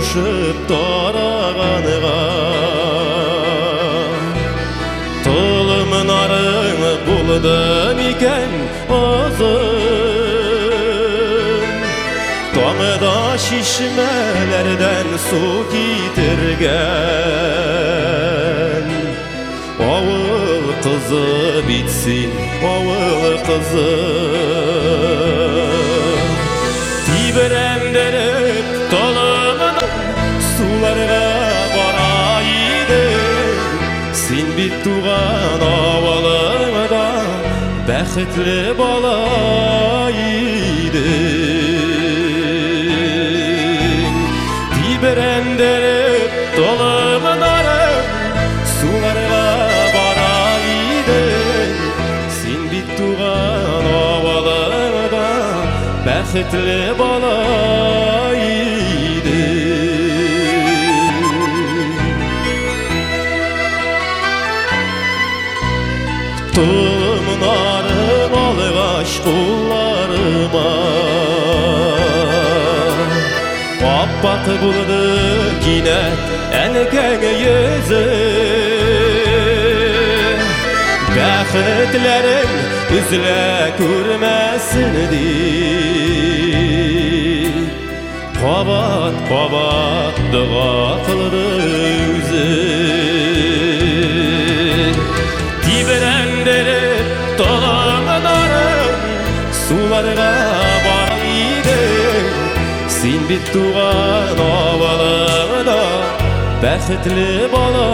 ұшып тарағанға Тұлым нарың болды мекен азын Тоңыда шишмелерден су кетірген Ауыл қызы битсин, ауыл қызы Тибірендеріп толымын суларға барайды Сен бит туған ауылыңда бәхетлі бала едің Тибірендеріп толымын суларға барайды Сен бит туған ауылыңда бәхетлі бала Тұлымнарым алғаш құлларыма Аппақ болды кинәт әнекең езі Бәхетлерің үзіле көрмәсін деп Қабат-қабат дұға қылды өзі Тибірендеріп толымнарым суларға барайды Сен бит туған ауылыңда бәхетлі бала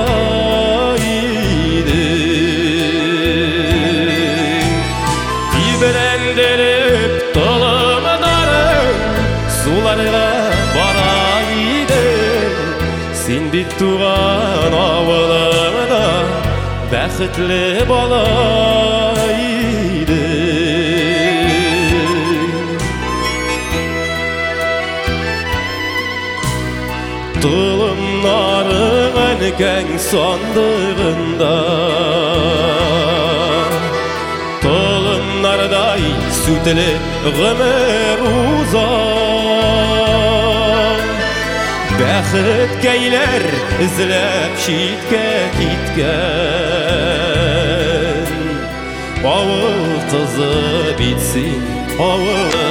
едің Тибірендеріп толымнарым суларға барайды Сен бит туған ауылыңда бәхетлі бала едің Тұлымнарың әнекең сандығында Тұлымнардай сүтілі ғымыр ұзақ Бәхет кәйлер ізіліп шетке кеткен Ауыл қызы битсин, ауылы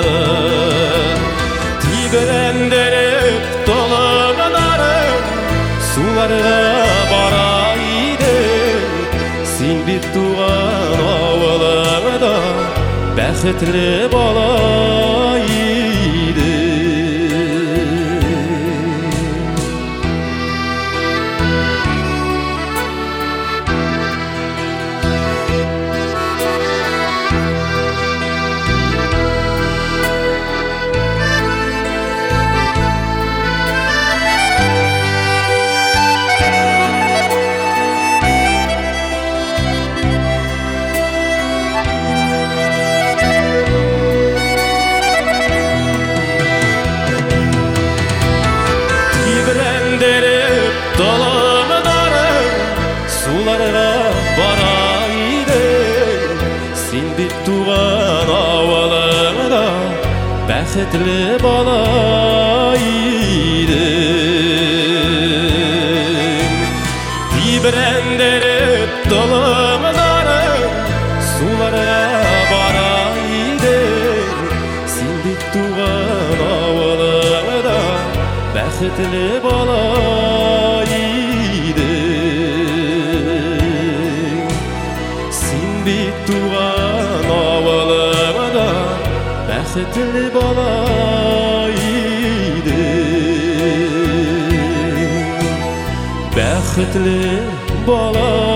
Тибірендеріп толымнарым суларға барайды Сен бит туған ауылыңда бәхетлі бала едің Толымнарым суларға барайды Сен бит туған ауылыңда бәхетлі бала едің Тибірендеріп толымнарым суларға барайды Сен бит туған ауылыңда бәхетлі бала едің Сен бит туған ауылыңда бәхетлі бала едің Бәхетлі бала